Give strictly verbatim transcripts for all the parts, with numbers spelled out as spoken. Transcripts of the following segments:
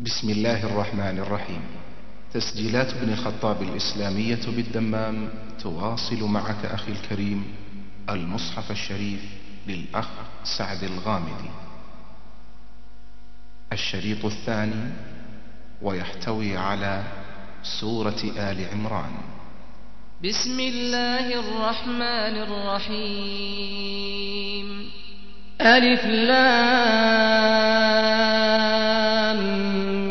بسم الله الرحمن الرحيم. تسجيلات ابن الخطاب الإسلامية بالدمام تواصل معك أخي الكريم المصحف الشريف للأخ سعد الغامدي، الشريط الثاني، ويحتوي على سورة آل عمران. بسم الله الرحمن الرحيم. ألف لام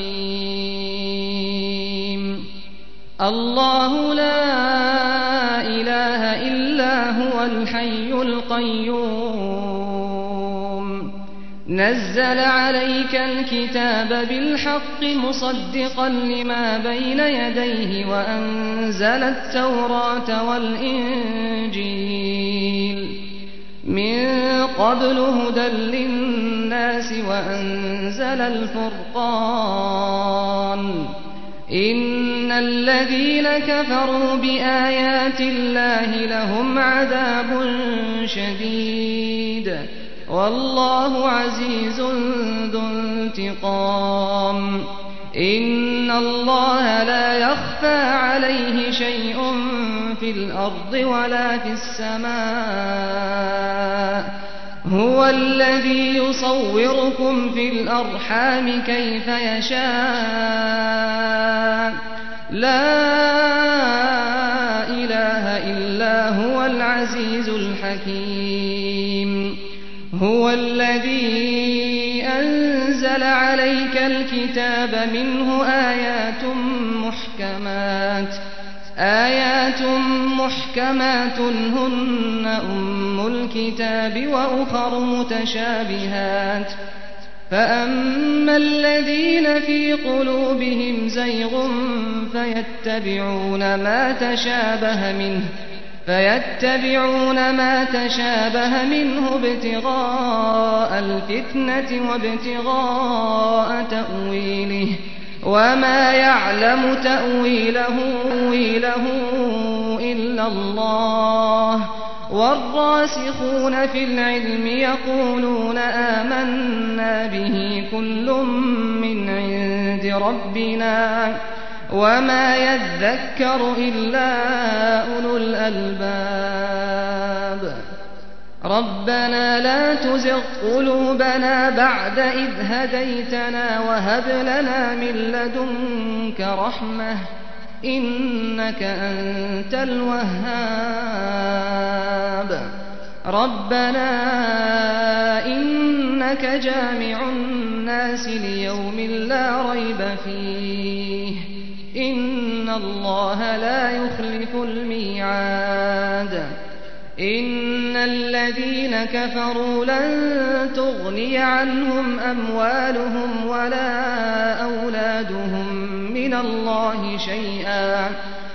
ميم. الله لا إله إلا هو الحي القيوم، نزل عليك الكتاب بالحق مصدقا لما بين يديه وأنزل التوراة والإنجيل من قبل هدى للناس وأنزل الفرقان. إن الذين كفروا بآيات الله لهم عذاب شديد والله عزيز ذو انتقام. إن الله لا يخفى عليه شيء في الأرض ولا في السماء، هو الذي يصوركم في الأرحام كيف يشاء، لا إله إلا هو العزيز الحكيم. هو الذي أنزل عليك الكتاب منه آيات محكمات آيات محكمات هن أم الكتاب وأخر متشابهات، فأما الذين في قلوبهم زيغ فيتبعون ما تشابه منه فيتبعون ما تشابه منه ابتغاء الفتنة وابتغاء تأويله، وما يعلم تأويله إلا الله. والراسخون في العلم يقولون آمنا به كل من عند ربنا وما يذكر إلا أولو الألباب. ربنا لا تزغ قلوبنا بعد إذ هديتنا وهب لنا من لدنك رحمة إنك أنت الوهاب. ربنا إنك جامع الناس ليوم لا ريب فيه إن الله لا يخلف الميعاد. إن الذين كفروا لن تغني عنهم أموالهم ولا أولادهم من الله شيئا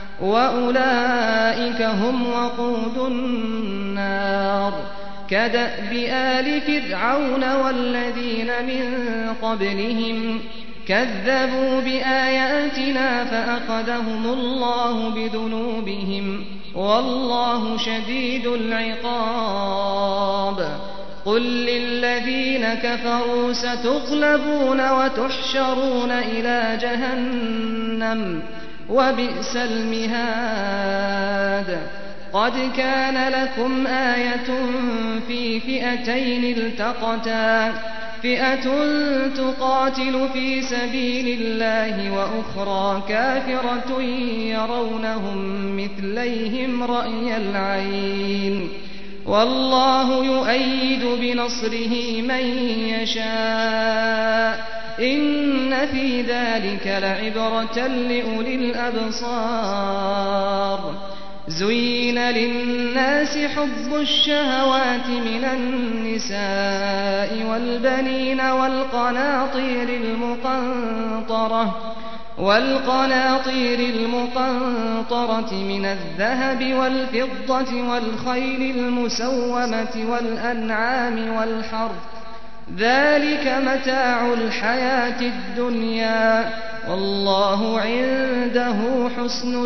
وأولئك هم وقود النار. كدأب آل فرعون والذين من قبلهم كذبوا بآياتنا فأخذهم الله بذنوبهم والله شديد العقاب. قل للذين كفروا ستغلبون وتحشرون إلى جهنم وبئس المهاد. قد كان لكم آية في فئتين التقتا، فئة تقاتل في سبيل الله وأخرى كافرة يرونهم مثليهم رأي العين والله يؤيد بنصره من يشاء. إن في ذلك لعبرة لأولي الأبصار. زين للناس حب الشهوات من النساء والبنين والقناطير المقنطرة والقناطير المقنطرة من الذهب والفضة والخيل المسومة والأنعام والحرث، ذلك متاع الحياة الدنيا والله عنده حسن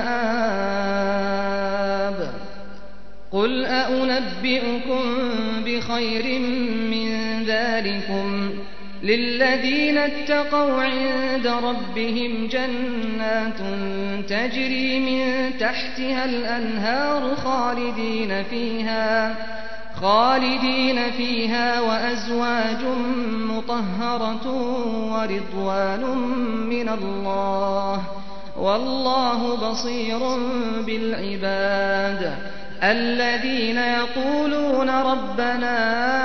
المآب. قل أأنبئكم بخير من ذلكم للذين اتقوا عند ربهم جنات تجري من تحتها الأنهار خالدين فيها خالدين فيها وأزواج مطهرة ورضوان من الله والله بصير بالعباد. الذين يقولون ربنا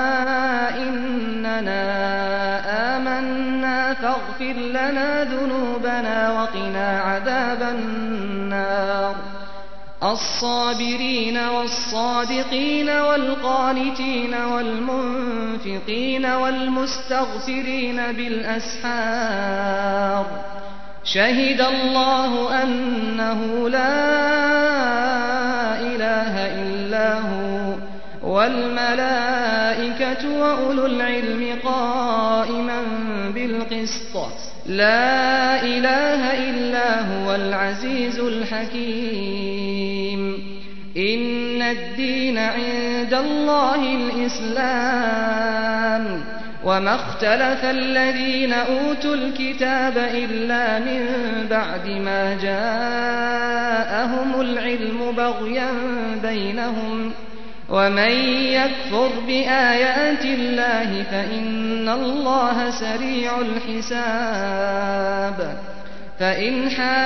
إننا آمنا فاغفر لنا ذنوبنا وقنا عذاب النار. الصابرين والصادقين والقانتين والمنفقين والمستغفرين بالأسحار. شهد الله أنه لا إله إلا هو والملائكة وأولو العلم قائما بالقسط لا إله إلا هو العزيز الحكيم. إن الدين عند الله الإسلام وما اختلف الذين أوتوا الكتاب إلا من بعد ما جاءهم العلم بغيا بينهم ومن يكفر بآيات الله فإن الله سريع الحساب. فإن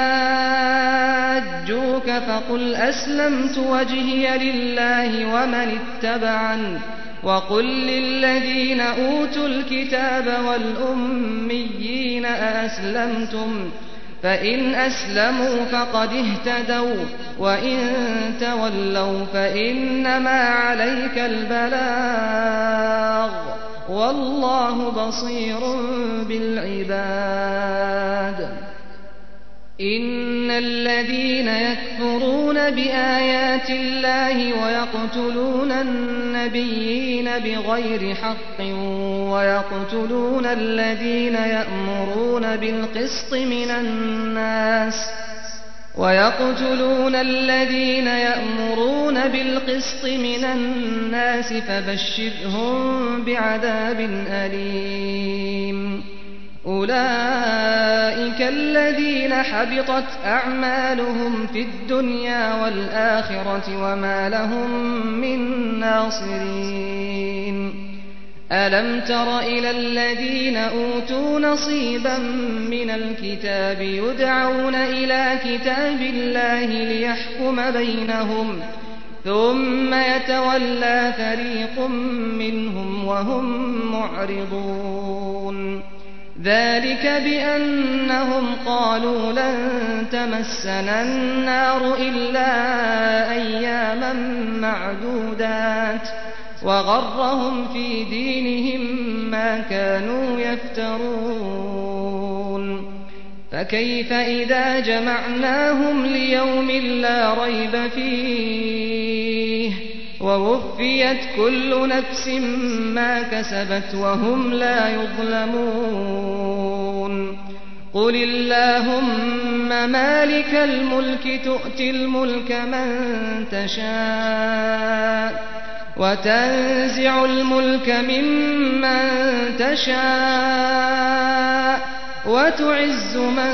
حاجوك فقل أسلمت وجهي لله ومن اتبعني وقل للذين أوتوا الكتاب والأميين أأسلمتم فإن أسلموا فقد اهتدوا وإن تولوا فإنما عليك البلاغ والله بصير بالعباد. إن الذين يكفرون بآيات الله ويقتلون النبيين بغير حق ويقتلون الذين يأمرون بالقسط من الناس ويقتلون الذين يأمرون بالقسط من الناس فبشرهم بعذاب أليم. أولئك الذين حبطت أعمالهم في الدنيا والآخرة وما لهم من ناصرين. ألم تر إلى الذين أوتوا نصيبا من الكتاب يدعون إلى كتاب الله ليحكم بينهم ثم يتولى فريق منهم وهم معرضون. ذلك بأنهم قالوا لن تمسنا النار إلا أياما معدودات وغرهم في دينهم ما كانوا يفترون. فكيف إذا جمعناهم ليوم لا ريب فيه ووفيت كل نفس ما كسبت وهم لا يظلمون. قل اللهم مالك الملك تؤتي الملك من تشاء وتنزع الملك ممن تشاء وتعز من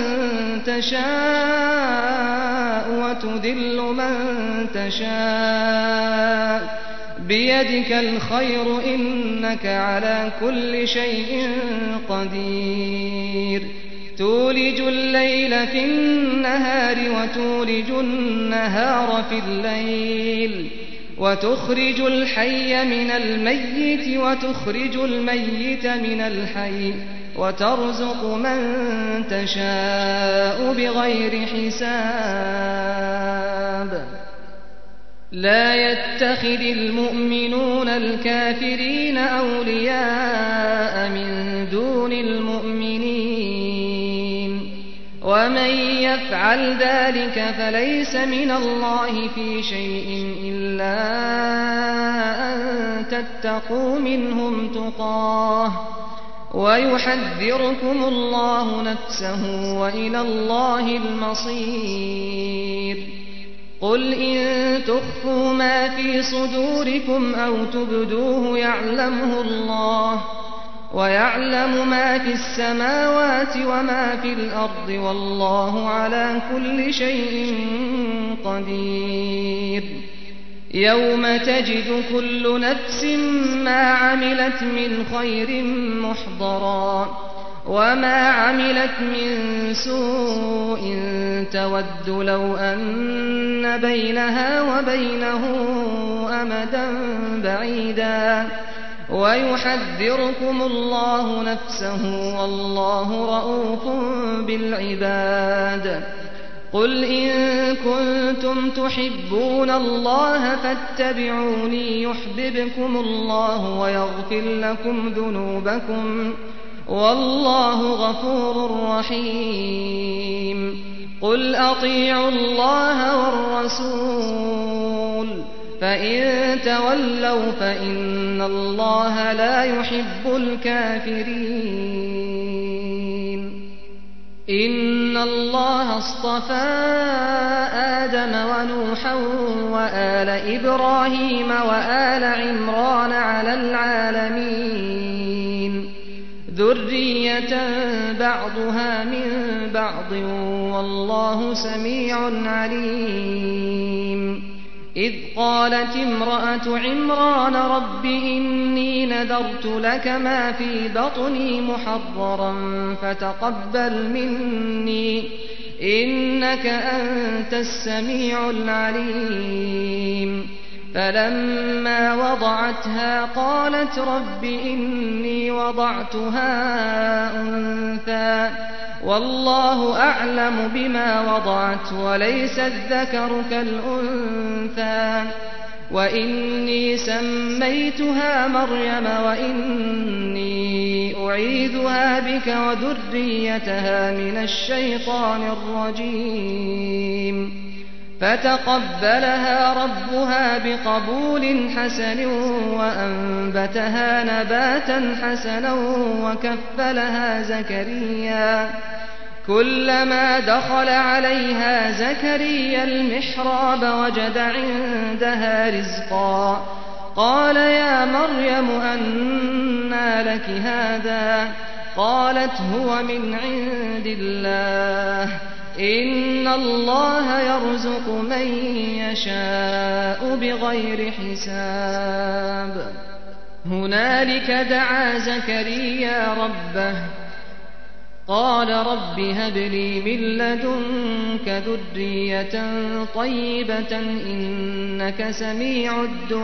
تشاء وتذل من تشاء بيدك الخير إنك على كل شيء قدير. تولج الليل في النهار وتولج النهار في الليل وتخرج الحي من الميت وتخرج الميت من الحي وترزق من تشاء بغير حساب. لا يتخذ المؤمنون الكافرين أولياء من دون المؤمنين ومن يفعل ذلك فليس من الله في شيء إلا أن تتقوا منهم تقاه ويحذركم الله نفسه وإلى الله المصير. قل إن تخفوا ما في صدوركم أو تبدوه يعلمه الله ويعلم ما في السماوات وما في الأرض والله على كل شيء قدير. يوم تجد كل نفس ما عملت من خير محضرا وما عملت من سوء تود لو أن بينها وبينه أمدا بعيدا ويحذركم الله نفسه والله رءوف بالعباد. قل إن كنتم تحبون الله فاتبعوني يحببكم الله ويغفر لكم ذنوبكم والله غفور رحيم. قل أطيعوا الله والرسول فإن تولوا فإن الله لا يحب الكافرين. إن الله اصطفى آدم ونوحا وآل إبراهيم وآل عمران على العالمين ذرية بعضها من بعض والله سميع عليم. إذ قالت امرأة عمران رب إني نذرت لك ما في بطني محررا فتقبل مني إنك أنت السميع العليم. فلما وضعتها قالت رب إني وضعتها أنثى والله أعلم بما وضعت وليس الذكر كالأنثى وإني سميتها مريم وإني أعيذها بك وذريتها من الشيطان الرجيم. فتقبلها ربها بقبول حسن وأنبتها نباتا حسنا وكفلها زكريا. كلما دخل عليها زكريا المحراب وجد عندها رزقا قال يا مريم أنى لك هذا قالت هو من عند الله إن الله يرزق من يشاء بغير حساب. هنالك دعا زكريا ربه قال رب هب لي من لدنك ذرية طيبة إنك سميع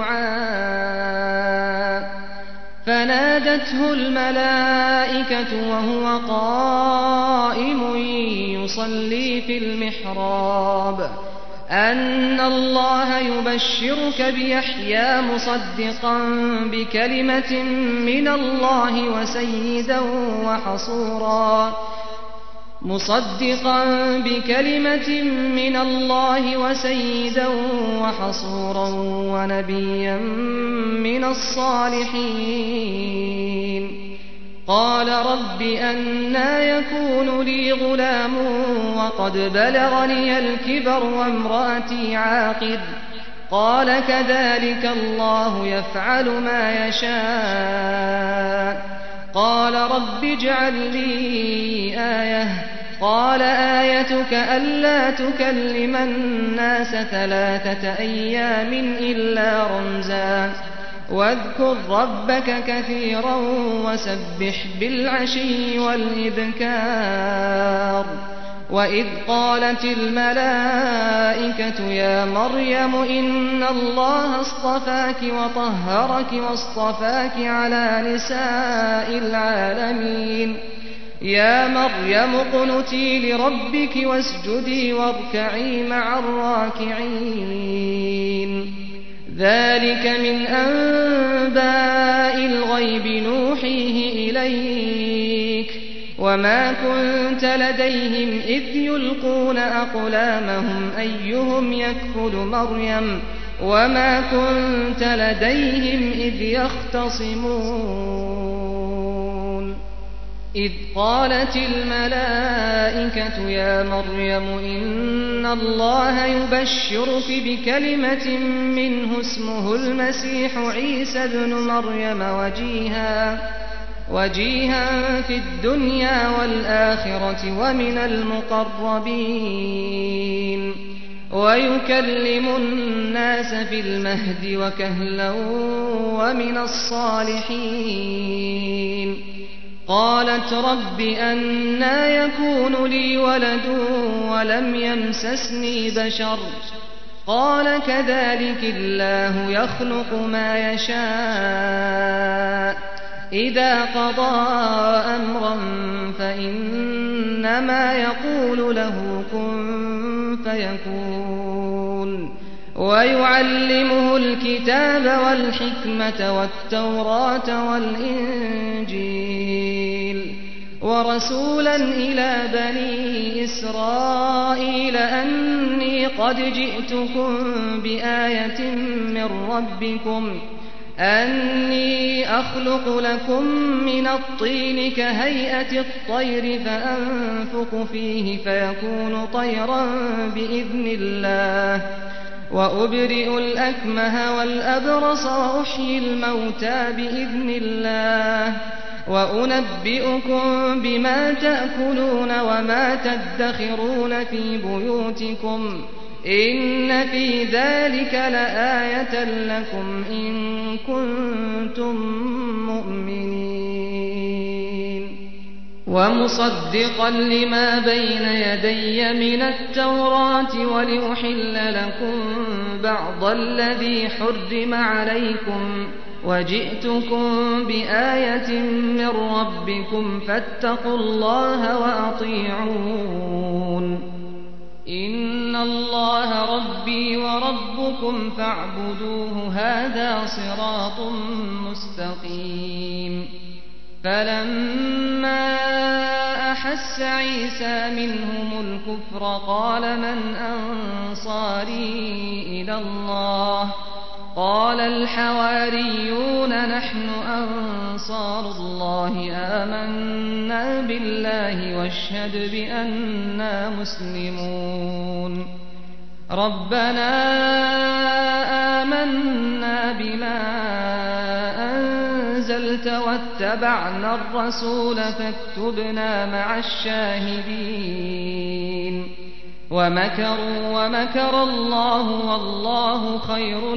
الدعاء. فنادته الملائكة وهو قائم يصلي في المحراب أن الله يبشرك بيحيى مصدقا بكلمة من الله وسيدا وحصورا مصدقا بكلمة من الله وسيدا وحصورا ونبيا من الصالحين. قال رب أنى يكون لي غلام وقد بلغني الكبر وامرأتي عاقر قال كذلك الله يفعل ما يشاء. قال رب اجعل لي آية قال آيتك ألا تكلم الناس ثلاثة أيام إلا رمزا واذكر ربك كثيرا وسبح بالعشي والإبكار. وإذ قالت الملائكة يا مريم إن الله اصطفاك وطهرك واصطفاك على نساء العالمين يا مريم اقنتي لربك واسجدي واركعي مع الراكعين. ذلك من أنباء الغيب نوحيه إليك وما كنت لديهم إذ يلقون أقلامهم أيهم يكفل مريم وما كنت لديهم إذ يختصمون. إذ قالت الملائكة يا مريم إن الله يبشرك بكلمة منه اسمه المسيح عيسى ابن مريم وجيها وجيها في الدنيا والآخرة ومن المقربين ويكلم الناس في المهد وكهلا ومن الصالحين قالت رب أنى يكون لي ولد ولم يمسسني بشر قال كذلك الله يخلق ما يشاء إذا قضى أمرا فإنما يقول له كن فيكون ويعلمه الكتاب والحكمة والتوراة والإنجيل ورسولا إلى بني إسرائيل أني قد جئتكم بآية من ربكم أني أخلق لكم من الطين كهيئة الطير فأنفخ فيه فيكون طيرا بإذن الله وأبرئ الأكمه والأبرص وأحيي الموتى بإذن الله وأنبئكم بما تأكلون وما تدخرون في بيوتكم إن في ذلك لآية لكم إن كنتم مؤمنين ومصدقا لما بين يدي من التوراة ولأحل لكم بعض الذي حرم عليكم وجئتكم بآية من ربكم فاتقوا الله وأطيعون إن الله ربي وربكم فاعبدوه هذا صراط مستقيم فلما أحس عيسى منهم الكفر قال من أنصاري إلى الله قال الحواريون نحن أنصار الله آمنا بالله واشهد بأننا مسلمون ربنا آمنا بما أنزلت واتبعنا الرسول فاكتبنا مع الشاهدين ومكروا ومكر الله والله خير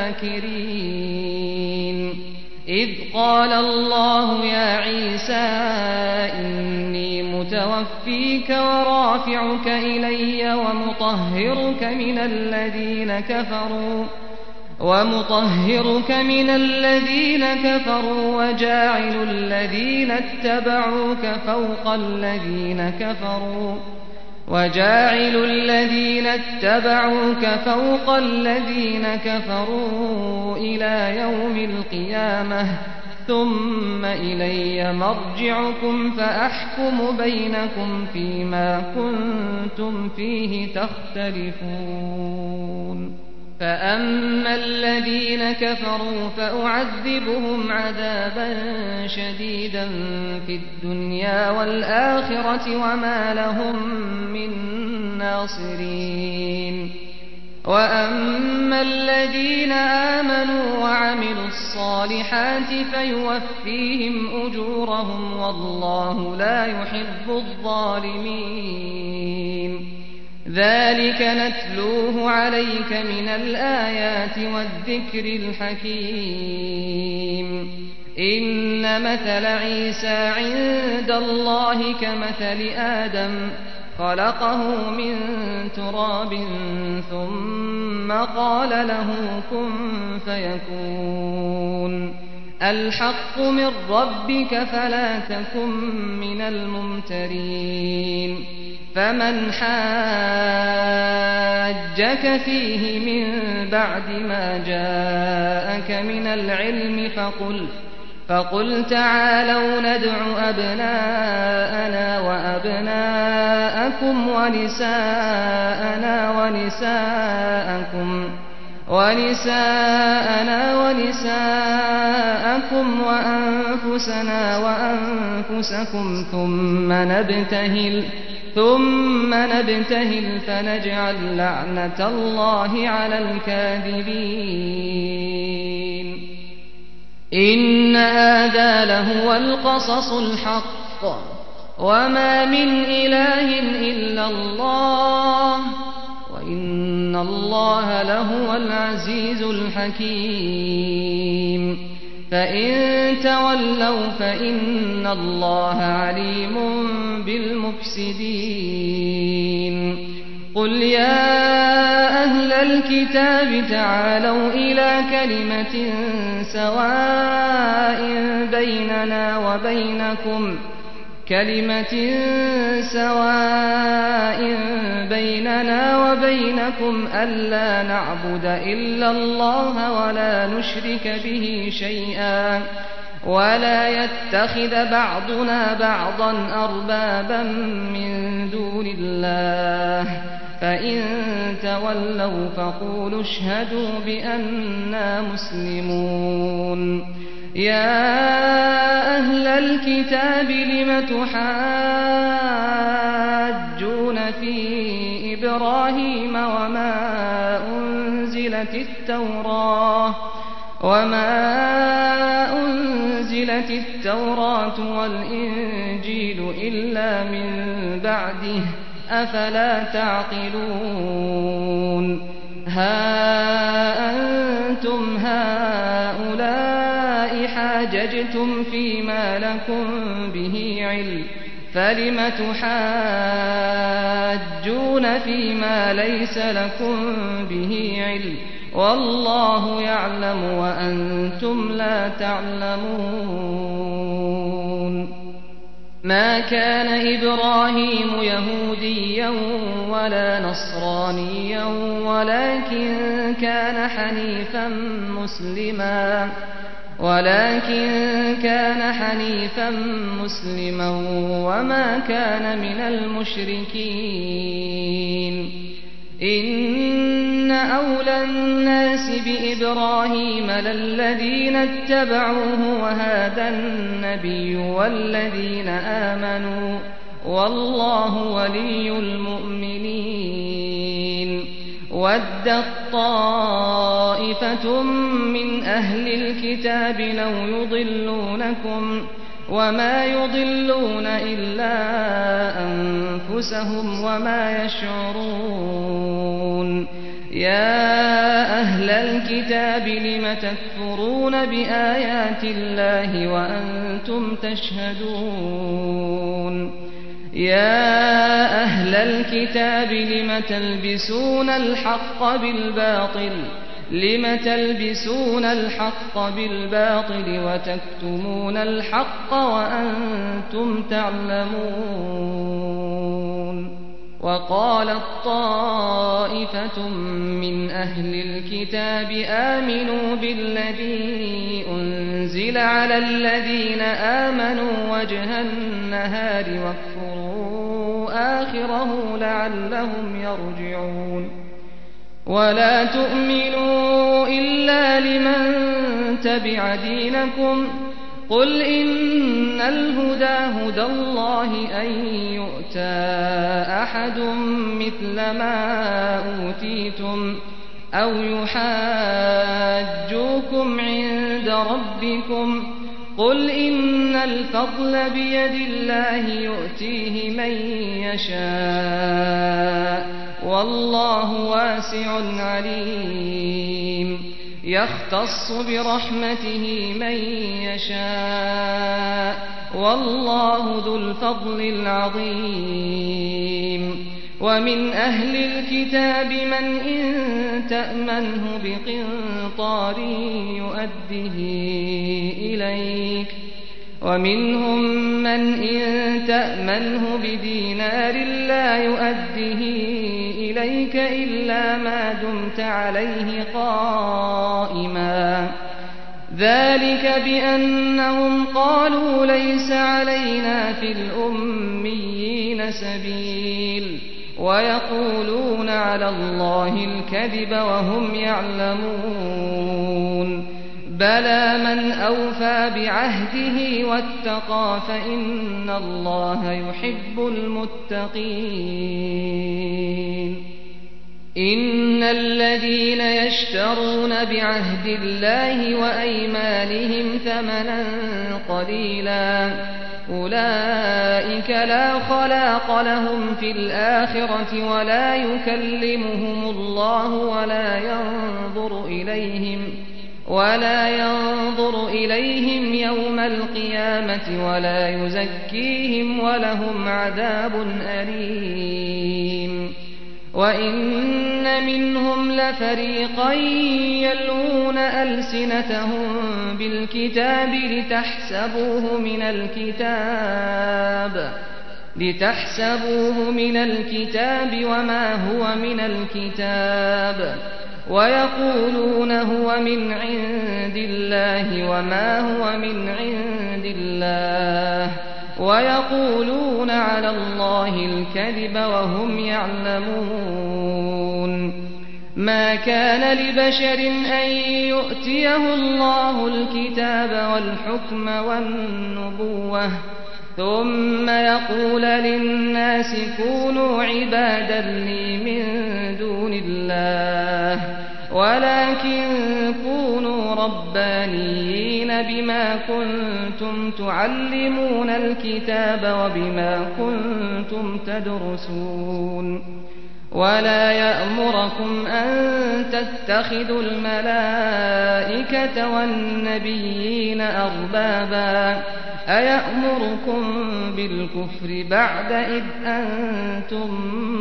الماكرين إذ قال الله يا عيسى إني متوفيك ورافعك إلي ومطهرك من الذين كفروا ومطهرك من الذين كفروا وجاعل الذين اتبعوك فوق الذين كفروا وجاعل الذين اتبعوك فوق الذين كفروا إلى يوم القيامة ثم إلي مرجعكم فأحكم بينكم فيما كنتم فيه تختلفون فأما الذين كفروا فأعذبهم عذابا شديدا في الدنيا والآخرة وما لهم من ناصرين وأما الذين آمنوا وعملوا الصالحات فيوفيهم أجورهم والله لا يحب الظالمين ذلك نتلوه عليك من الآيات والذكر الحكيم إن مثل عيسى عند الله كمثل آدم خلقه من تراب ثم قال له كن فيكون الحق من ربك فلا تكن من الممترين فمن حاجك فيه من بعد ما جاءك من العلم فقل فقل تعالوا ندع أبناءنا وأبناءكم ونساءنا ونساءكم ونساءنا ونساءكم وأنفسنا وأنفسكم ثم نبتهل ثم نبتهل فنجعل لعنة الله على الكاذبين إن هذا لهو القصص الحق وما من إله إلا الله وإن الله لهو العزيز الحكيم فإن تولوا فإن الله عليم بالمفسدين قل يا أهل الكتاب تعالوا إلى كلمة سواء بيننا وبينكم كلمة سواء بيننا وبينكم ألا نعبد إلا الله ولا نشرك به شيئا ولا يتخذ بعضنا بعضا أربابا من دون الله فإن تولوا فقولوا اشهدوا بأننا مسلمون يا أهل الكتاب لم تحاجون في إبراهيم وما أنزلت التوراة وما أنزلت التوراة والإنجيل إلا من بعده أفلا تعقلون ها أنتم هؤلاء حاججتم فيما لكم به علم فلم تحاجون فيما ليس لكم به علم والله يعلم وأنتم لا تعلمون ما كان إبراهيم يهوديا ولا نصرانيا ولكن كان حنيفا مسلما ولكن كان حنيفا مسلما وما كان من المشركين إن أولى الناس بإبراهيم للذين اتبعوه وهذا النبي والذين آمنوا والله ولي المؤمنين ودت طائفة من أهل الكتاب لو يضلونكم وما يضلون إلا أنفسهم وما يشعرون يا أهل الكتاب لم تكفرون بآيات الله وأنتم تشهدون يا أهل الكتاب لم تلبسون الحق بالباطل لم تلبسون الحق بالباطل وتكتمون الحق وأنتم تعلمون وقالت طائفة من أهل الكتاب آمنوا بالذي أنزل على الذين آمنوا وجه النهار واكفروا آخره لعلهم يرجعون ولا تؤمنوا إلا لمن تبع دينكم قل إن الهدى هدى الله أن يؤتى أحد مثل ما أوتيتم أو يحاجوكم عند ربكم قل إن الفضل بيد الله يؤتيه من يشاء والله واسع عليم يختص برحمته من يشاء والله ذو الفضل العظيم ومن أهل الكتاب من إن تأمنه بقنطار يؤده إليك ومنهم من إن تأمنه بدينار لا يؤده إليك إلا ما دمت عليه قائما ذلك بأنهم قالوا ليس علينا في الأميين سبيل ويقولون على الله الكذب وهم يعلمون بلى من أوفى بعهده واتقى فإن الله يحب المتقين إن الذين يشترون بعهد الله وأيمانهم ثمنا قليلا أولئك لا خلاق لهم في الآخرة ولا يكلمهم الله ولا ينظر إليهم ولا ينظر إليهم يوم القيامة ولا يزكيهم ولهم عذاب أليم وإن منهم لفريقا يلوون ألسنتهم بالكتاب لتحسبوه من الكتاب لتحسبوه من الكتاب وما هو من الكتاب ويقولون هو من عند الله وما هو من عند الله ويقولون على الله الكذب وهم يعلمون ما كان لبشر أن يؤتيه الله الكتاب والحكم والنبوة ثم يقول للناس كونوا عبادا لي من دون الله ولكن كونوا ربانيين بما كنتم تعلمون الكتاب وبما كنتم تدرسون ولا يأمركم أن تتخذوا الملائكة والنبيين أربابا أيأمركم بالكفر بعد إذ أنتم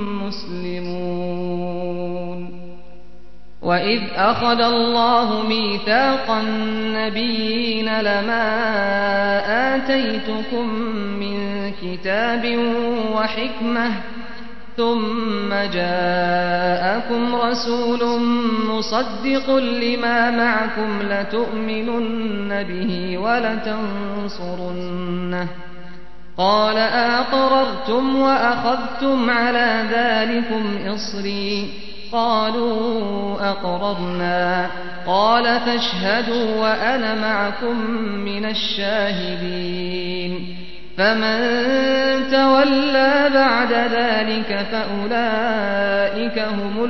مسلمون وإذ أخذ الله ميثاق النبيين لما آتيتكم من كتاب وحكمة ثم جاءكم رسول مصدق لما معكم لتؤمنن به ولتنصرنه قال أقررتم وأخذتم على ذلكم إصري قالوا أقررنا قال فاشهدوا وأنا معكم من الشاهدين فمن تولى بعد ذلك فأولئك هم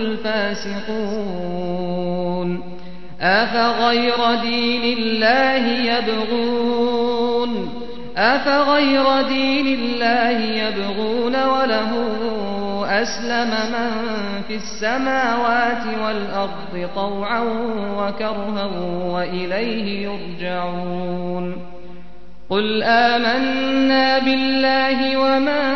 الفاسقون أفغير دين الله يبغون أفغير دين الله يبغون وله أسلم من في السماوات والأرض طوعا وكرها وإليه يرجعون قل آمنا بالله وما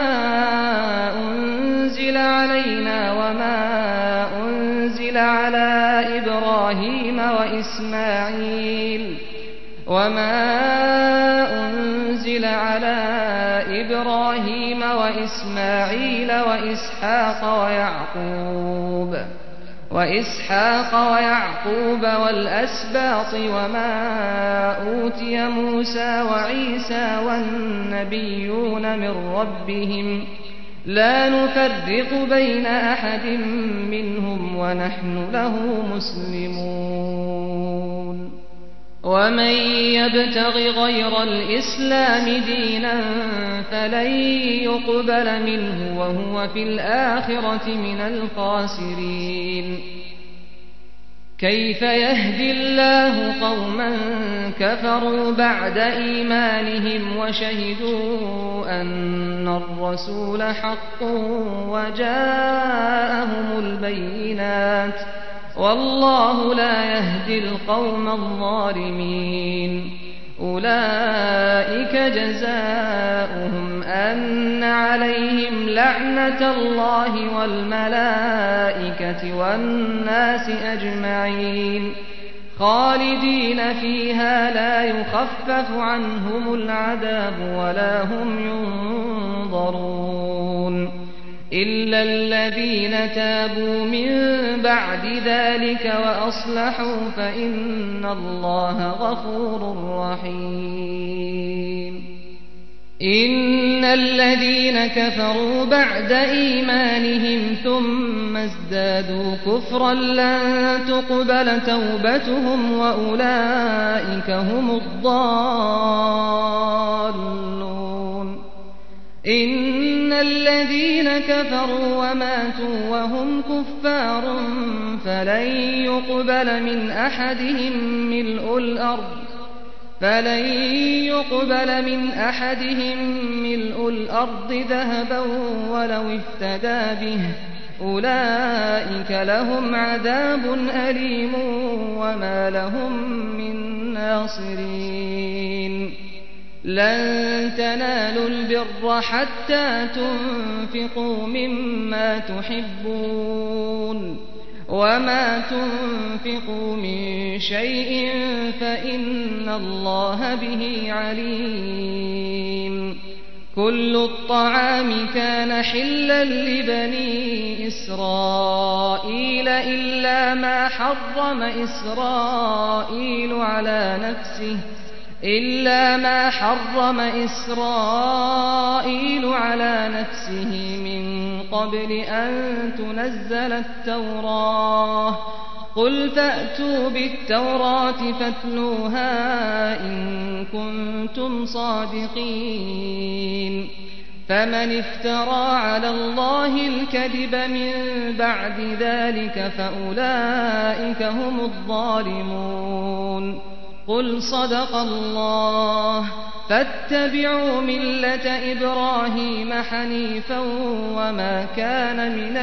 أنزل علينا وما أنزل على إبراهيم وإسماعيل وما أنزل على إبراهيم وإسماعيل وإسحاق ويعقوب وإسحاق ويعقوب والأسباط وما أوتي موسى وعيسى والنبيون من ربهم لا نفرق بين أحد منهم ونحن له مسلمون ومن يبتغ غير الإسلام دينا فلن يقبل منه وهو في الآخرة من الخاسرين كيف يهدي الله قوما كفروا بعد إيمانهم وشهدوا أن الرسول حق وجاءهم البينات والله لا يهدي القوم الظالمين أولئك جزاؤهم أن عليهم لعنة الله والملائكة والناس أجمعين خالدين فيها لا يخفف عنهم العذاب ولا هم ينظرون إلا الذين تابوا من بعد ذلك وأصلحوا فإن الله غفور رحيم إن الذين كفروا بعد إيمانهم ثم ازدادوا كفرا لن تقبل توبتهم وأولئك هم الضالون إن الذين كفروا وماتوا وهم كفار فلن يقبل من أحدهم ملء الأرض فلن يقبل من أحدهم ملء الأرض ذهبا ولو افتدى به أولئك لهم عذاب أليم وما لهم من ناصرين لن تنالوا البر حتى تنفقوا مما تحبون وما تنفقوا من شيء فإن الله به عليم كل الطعام كان حلا لبني إسرائيل إلا ما حرم إسرائيل على نفسه إلا ما حرم إسرائيل على نفسه من قبل أن تنزل التوراة قل فأتوا بالتوراة فاتلوها إن كنتم صادقين فمن افترى على الله الكذب من بعد ذلك فأولئك هم الظالمون قل صدق الله فاتبعوا ملة إبراهيم حنيفا وما كان من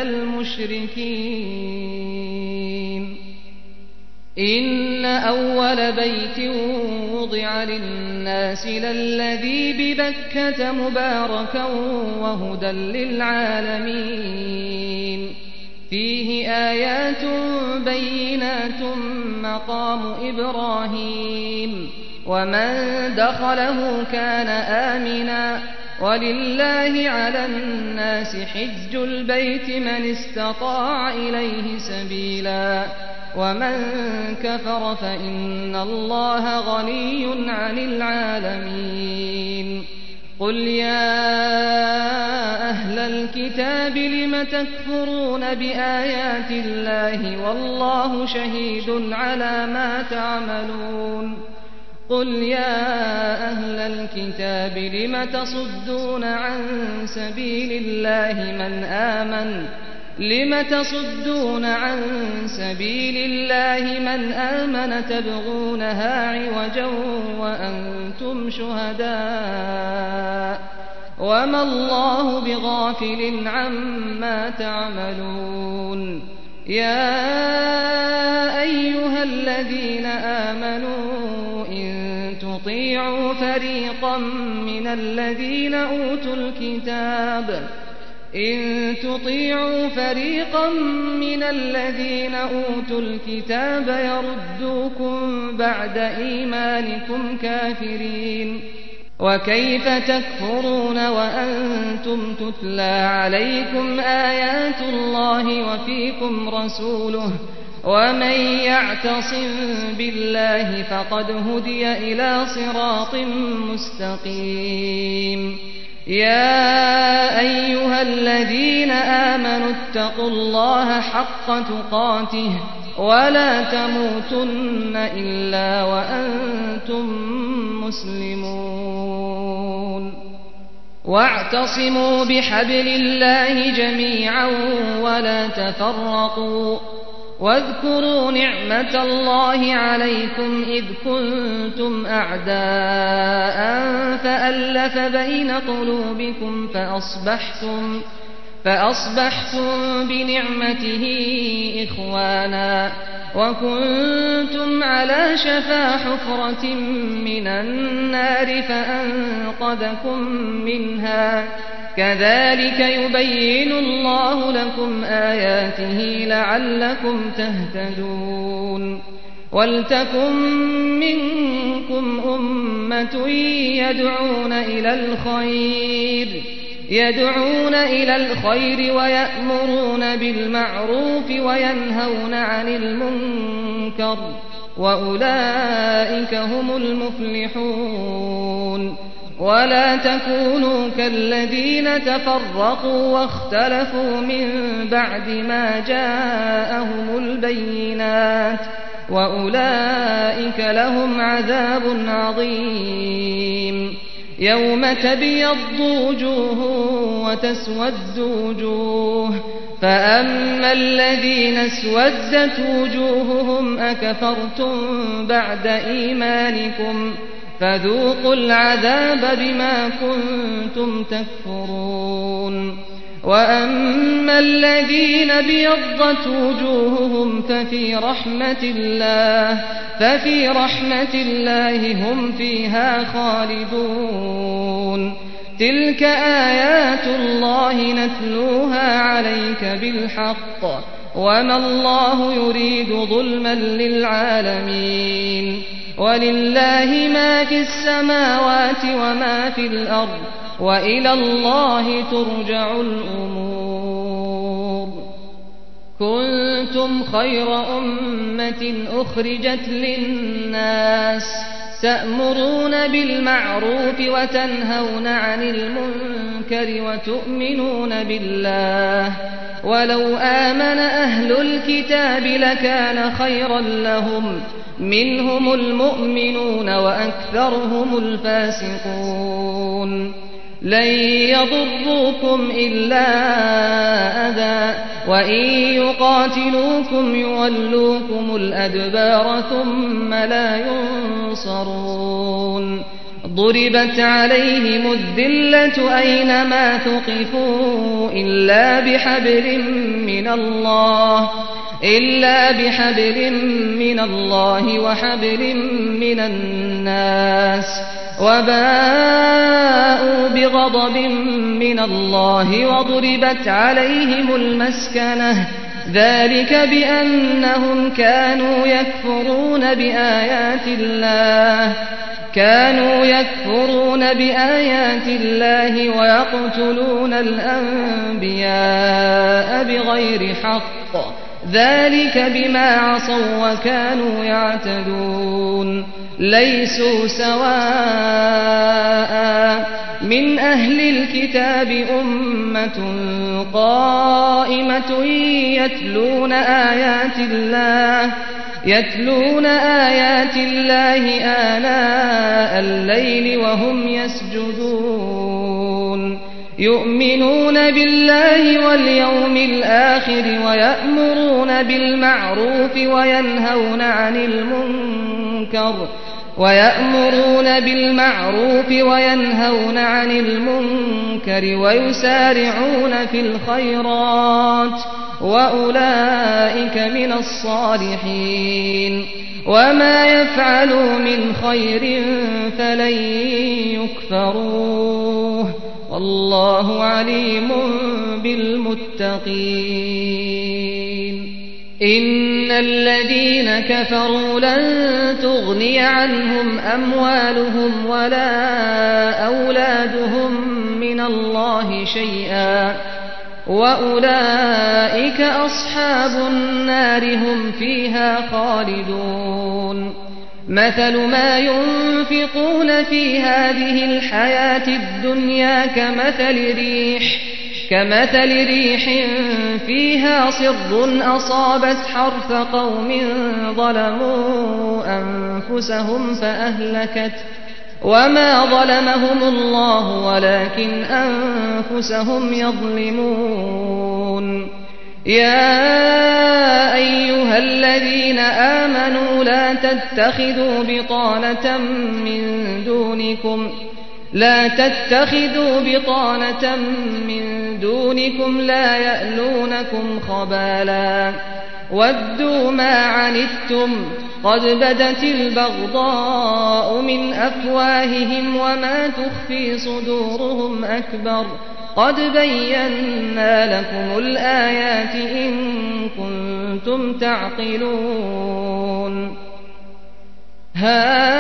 المشركين إن أول بيت وضع للناس للذي ببكة مباركا وهدى للعالمين فيه آيات بينات مقام إبراهيم ومن دخله كان آمنا ولله على الناس حج البيت من استطاع إليه سبيلا ومن كفر فإن الله غني عن العالمين قل يا أهل الكتاب لم تكفرون بآيات الله والله شهيد على ما تعملون قل يا أهل الكتاب لم تصدون عن سبيل الله من آمن لم تصدون عن سبيل الله من آمن تبغونها عوجا وأنتم شهداء وما الله بغافل عما تعملون يا أيها الذين آمنوا إن تطيعوا فريقا من الذين أوتوا الكتاب إن تطيعوا فريقا من الذين أوتوا الكتاب يردوكم بعد إيمانكم كافرين وكيف تكفرون وأنتم تتلى عليكم آيات الله وفيكم رسوله ومن يعتصم بالله فقد هدي إلى صراط مستقيم يا أيها الذين آمنوا اتقوا الله حق تقاته ولا تموتن إلا وأنتم مسلمون واعتصموا بحبل الله جميعا ولا تفرقوا واذكروا نعمة الله عليكم إذ كنتم أعداء فألف بين قلوبكم فأصبحتم فأصبحتم بنعمته إخوانا وكنتم على شفا حفرة من النار فأنقذكم منها كذلك يبين الله لكم آياته لعلكم تهتدون ولتكن منكم أمة يدعون إلى الخير يدعون إلى الخير ويأمرون بالمعروف وينهون عن المنكر وأولئك هم المفلحون ولا تكونوا كالذين تفرقوا واختلفوا من بعد ما جاءهم البينات وأولئك لهم عذاب عظيم يوم تبيض وجوه وتسود وجوه فأما الذين اسودت وجوههم أكفرتم بعد إيمانكم فذوقوا العذاب بما كنتم تكفرون وأما الذين ابيضت وجوههم ففي رحمة الله ففي رحمة الله هم فيها خالدون تلك آيات الله نتلوها عليك بالحق وما الله يريد ظلما للعالمين ولله ما في السماوات وما في الأرض وإلى الله ترجع الأمور كنتم خير أمة أخرجت للناس تأمرون بالمعروف وتنهون عن المنكر وتؤمنون بالله ولو آمن أهل الكتاب لكان خيرا لهم منهم المؤمنون وأكثرهم الفاسقون لن يضروكم إلا أذى وإن يقاتلوكم يولوكم الأدبار ثم لا ينصرون ضربت عليهم الذلة أينما ثقفوا إلا بحبل من الله إلا بحبل من الله وحبل من الناس وباءوا بغضب من الله وضربت عليهم المسكنة ذلك بأنهم كانوا يكفرون بآيات الله كانوا يكفرون بآيات الله ويقتلون الأنبياء بغير حق ذلك بما عصوا وكانوا يعتدون ليسوا سواء من أهل الكتاب أمة قائمة يتلون آيات الله يتلون آيات الله آناء الليل وهم يسجدون يؤمنون بالله واليوم الآخر ويأمرون بالمعروف وينهون عن المنكر ويأمرون بالمعروف وينهون عن المنكر ويسارعون في الخيرات وأولئك من الصالحين وما يفعلوا من خير فلن يكفروه والله عليم بالمتقين إن الذين كفروا لن تغني عنهم أموالهم ولا أولادهم من الله شيئا وأولئك أصحاب النار هم فيها خالدون مثل ما ينفقون في هذه الحياة الدنيا كمثل ريح كمثل ريح فيها صر أصابت حرث قوم ظلموا أنفسهم فأهلكت وما ظلمهم الله ولكن أنفسهم يظلمون يا أيها الذين آمنوا لا تتخذوا بطانة من دونكم لا تتخذوا بطانة من دونكم لا يألونكم خبالا ودوا ما عنتم قد بدت البغضاء من أفواههم وما تخفي صدورهم أكبر قد بينا لكم الآيات إن كنتم تعقلون ها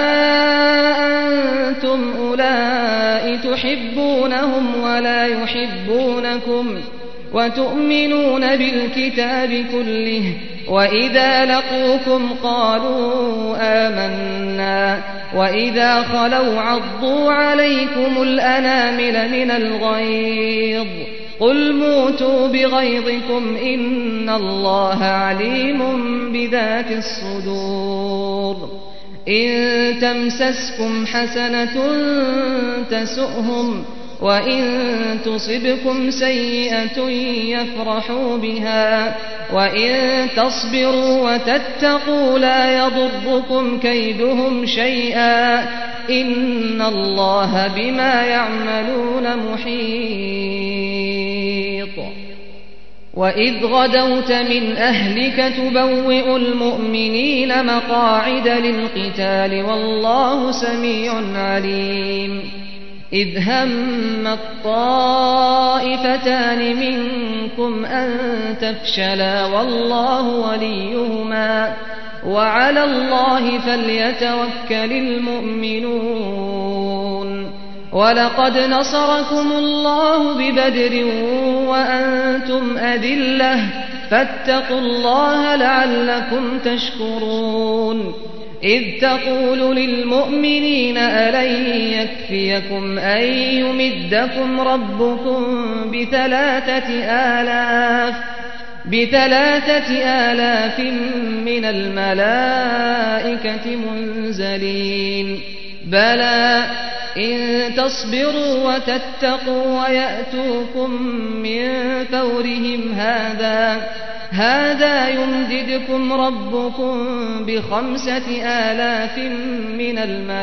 أنتم أولئك تحبونهم ولا يحبونكم وتؤمنون بالكتاب كله وإذا لقوكم قالوا آمنا وإذا خلوا عضوا عليكم الأنامل من الغيظ قل موتوا بغيظكم إن الله عليم بذات الصدور إن تمسسكم حسنة تسؤهم وإن تصبكم سيئة يفرحوا بها وإن تصبروا وتتقوا لا يضركم كيدهم شيئا إن الله بما يعملون محيط. وإذ غدوت من أهلك تبوئ المؤمنين مقاعد للقتال والله سميع عليم. إذ هم الطائفتان منكم أن تفشلا والله وليهما وعلى الله فليتوكل المؤمنون. ولقد نصركم الله ببدر وأنتم أذلة فاتقوا الله لعلكم تشكرون. إذ تقول للمؤمنين ألن يكفيكم أن يمدكم ربكم بثلاثة آلاف بثلاثة آلاف من الملائكة منزلين بلى إن تصبروا وتتقوا ويأتوكم من فورهم هذا هذا يمددكم ربكم بخمسة آلاف من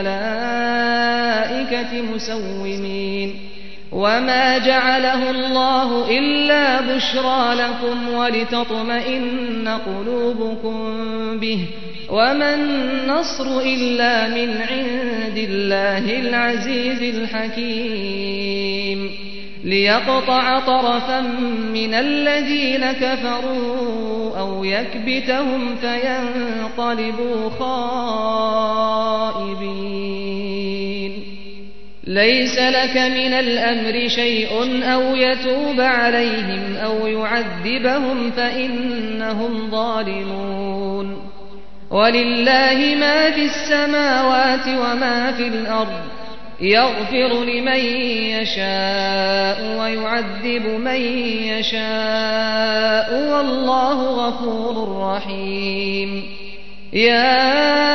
الملائكة مسومين. وما جعله الله إلا بشرى لكم ولتطمئن قلوبكم به وما النصر إلا من عند الله العزيز الحكيم. ليقطع طرفا من الذين كفروا أو يكبتهم فينقلبوا خائبين. ليس لك من الأمر شيء أو يتوب عليهم أو يعذبهم فإنهم ظالمون. ولله ما في السماوات وما في الأرض يغفر لمن يشاء ويعذب من يشاء والله غفور رحيم. يا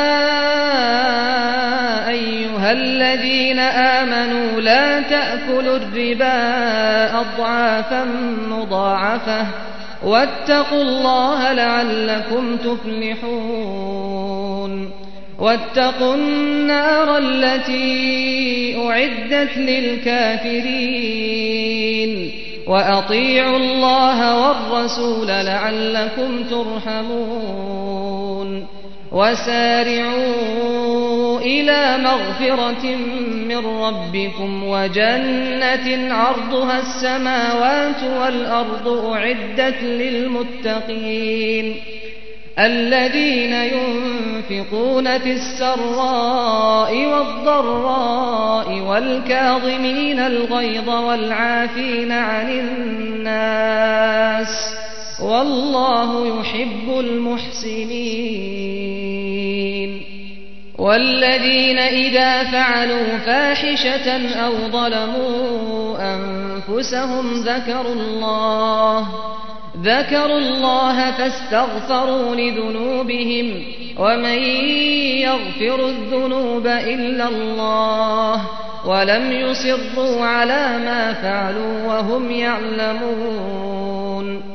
أيها الذين آمنوا لا تأكلوا الربا أضعافا مضاعفة واتقوا الله لعلكم تفلحون. واتقوا النار التي أعدت للكافرين وأطيعوا الله والرسول لعلكم ترحمون. وسارعوا إلى مغفرة من ربكم وجنة عرضها السماوات والأرض أعدت للمتقين الذين ينفقون في السراء والضراء والكاظمين الغيظ والعافين عن الناس والله يحب المحسنين. والذين إذا فعلوا فاحشة أو ظلموا أنفسهم ذكروا الله ذكروا الله فاستغفروا لذنوبهم ومن يغفر الذنوب إلا الله ولم يصروا على ما فعلوا وهم يعلمون.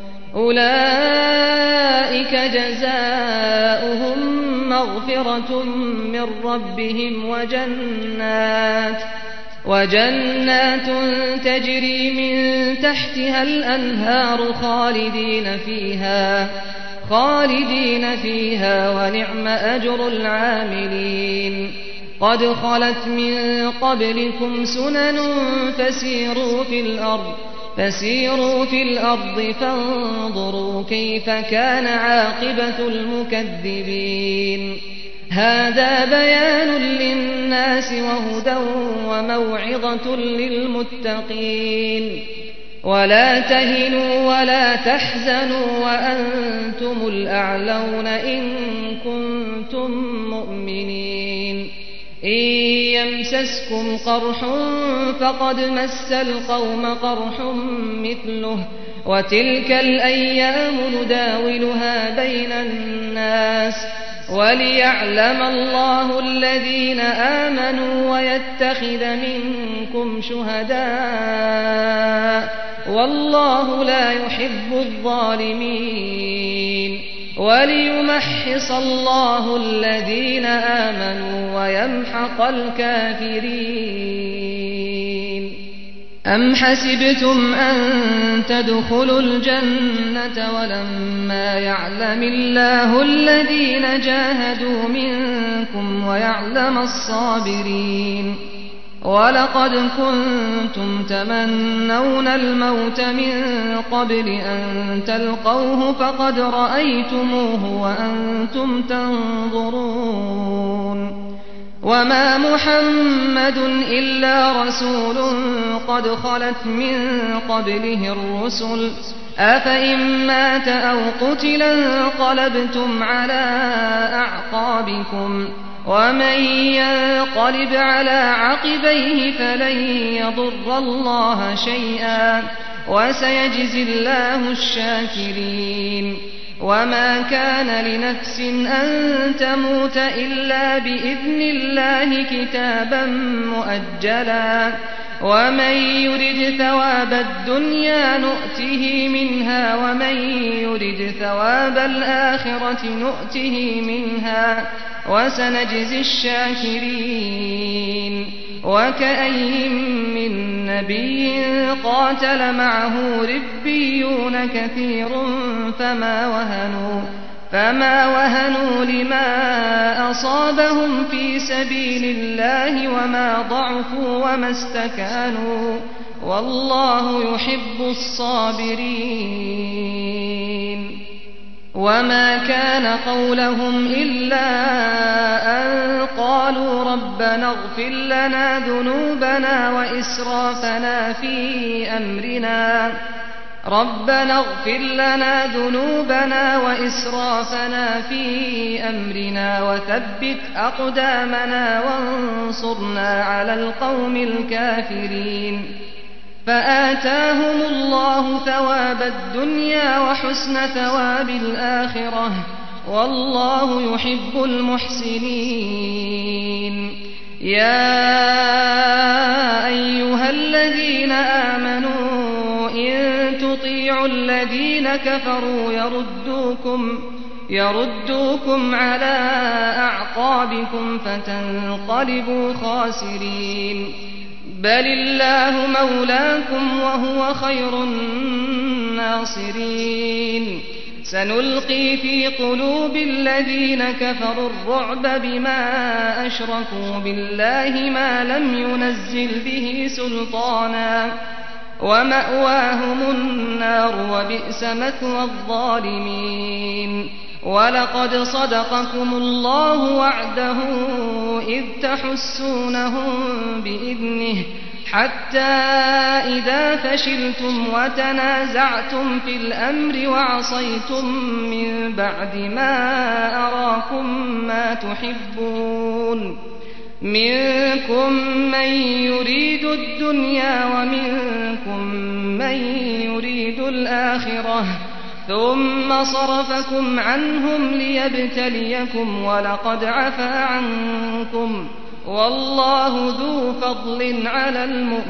أولئك جزاؤهم مغفرة من ربهم وجنات وجنات تجري من تحتها الأنهار خالدين فيها خالدين فيها ونعم أجر العاملين. قد خلت من قبلكم سنن فسيروا في الأرض فسيروا في الأرض فانظروا كيف كان عاقبة المكذبين. هذا بيان للناس وهدى وموعظة للمتقين. ولا تهنوا ولا تحزنوا وأنتم الأعلون إن كنتم مؤمنين. إن يمسسكم قرح فقد مس القوم قرح مثله وتلك الأيام نداولها بين الناس وليعلم الله الذين آمنوا ويتخذ منكم شهداء والله لا يحب الظالمين وليمحص الله الذين آمنوا ويمحق الكافرين. أم حسبتم أن تدخلوا الجنة ولما يعلم الله الذين جاهدوا منكم ويعلم الصابرين؟ ولقد كنتم تمنون الموت من قبل أن تلقوه فقد رأيتموه وأنتم تنظرون. وما محمد إلا رسول قد خلت من قبله الرسل أفإن مات أو قتل انقلبتم على أعقابكم ومن ينقلب على عقبيه فلن يضر الله شيئا وسيجزي الله الشاكرين. وما كان لنفس أن تموت إلا بإذن الله كتابا مؤجلا ومن يرد ثواب الدنيا نؤته منها ومن يرد ثواب الآخرة نؤته منها وسنجزي الشاكرين. وكأين من نبي قاتل معه ربيون كثير فما وهنوا فما وهنوا لما أصابهم في سبيل الله وما ضعفوا وما استكانوا والله يحب الصابرين. وما كان قولهم إلا أن قالوا ربنا اغفر لنا ذنوبنا وإسرافنا في أمرنا ربنا اغفر لنا ذنوبنا وإسرافنا في أمرنا وثبت أقدامنا وانصرنا على القوم الكافرين. فآتاهم الله ثواب الدنيا وحسن ثواب الآخرة والله يحب المحسنين. يا أيها الذين آمنوا إن تطيعوا الذين كفروا يردوكم يردوكم على أعقابكم فتنقلبوا خاسرين. بل الله مولاكم وهو خير الناصرين. سنلقي في قلوب الذين كفروا الرعب بما أشركوا بالله ما لم ينزل به سلطانا ومأواهم النار وبئس مثوى الظالمين. ولقد صدقكم الله وعده إذ تحسونهم بإذنه حتى إذا فشلتم وتنازعتم في الأمر وعصيتم من بعد ما أراكم ما تحبون منكم من يريد الدنيا ومنكم من يريد الآخرة ثم صرفكم عنهم ليبتليكم ولقد عفا عنكم والله ذو فضل على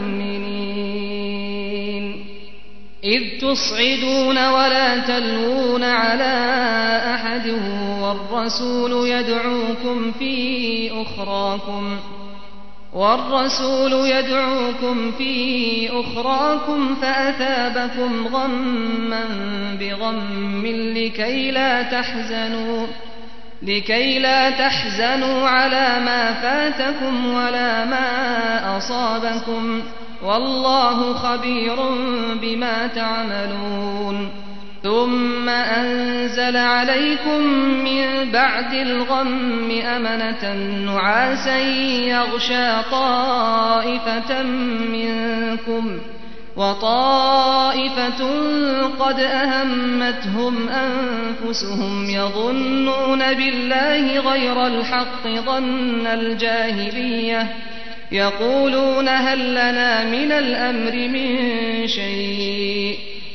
المؤمنين. إذ تصعدون ولا تلوون على أحد والرسول يدعوكم في أخراكم والرسول يدعوكم في أخراكم فأثابكم غما بغم لكي لا تحزنوا لكي لا تحزنوا على ما فاتكم ولا ما أصابكم والله خبير بما تعملون. ثم أنزل عليكم من بعد الغم أمنة نعاسا يغشى طائفة منكم وطائفة قد أهمتهم أنفسهم يظنون بالله غير الحق ظن الجاهلية يقولون هل لنا من الأمر من شيء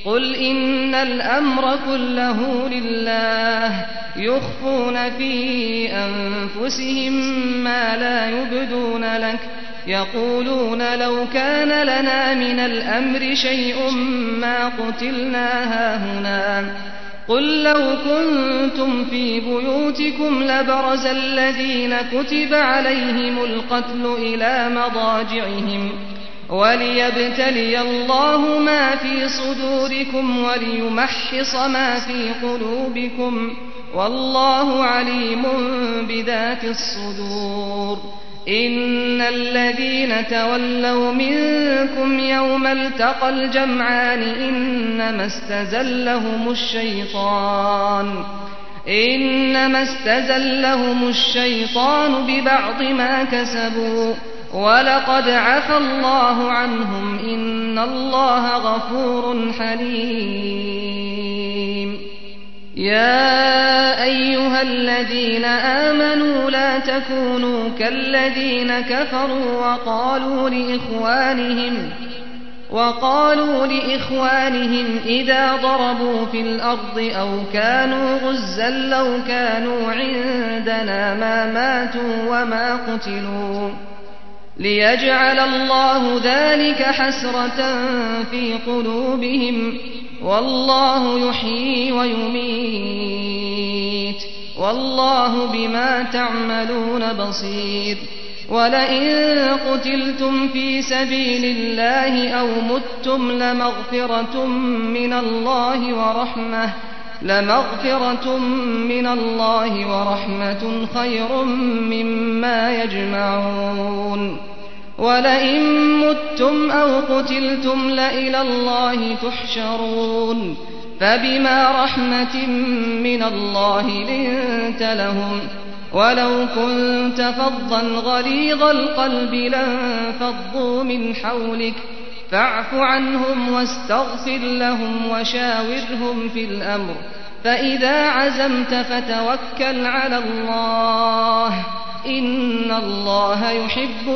قل إن الأمر كله لله يخفون في أنفسهم ما لا يبدون لك يقولون لو كان لنا من الأمر شيء ما قتلنا هاهنا قل لو كنتم في بيوتكم لبرز الذين كتب عليهم القتل إلى مضاجعهم وليبتلي الله ما في صدوركم وليمحص ما في قلوبكم والله عليم بذات الصدور إن الذين تولوا منكم يوم التقى الجمعان إنما استزلهم الشيطان إنما استزلهم الشيطان ببعض ما كسبوا ولقد عفى الله عنهم إن الله غفور حليم يا أيها الذين آمنوا لا تكونوا كالذين كفروا وقالوا لإخوانهم وقالوا لإخوانهم إذا ضربوا في الأرض أو كانوا غزا لو كانوا عندنا ما ماتوا وما قتلوا ليجعل الله ذلك حسرة في قلوبهم والله يحيي ويميت والله بما تعملون بصير ولئن قتلتم في سبيل الله أو متم لمغفرة من الله ورحمة لمغفرة من الله ورحمة خير مما يجمعون ولئن متم أو قتلتم لإلى الله تحشرون فبما رحمة من الله لنت لهم ولو كنت فظا غليظ القلب لانفضوا من حولك فاعف عنهم واستغفر لهم وشاورهم في الأمر فإذا عزمت فتوكل على الله إن الله يحب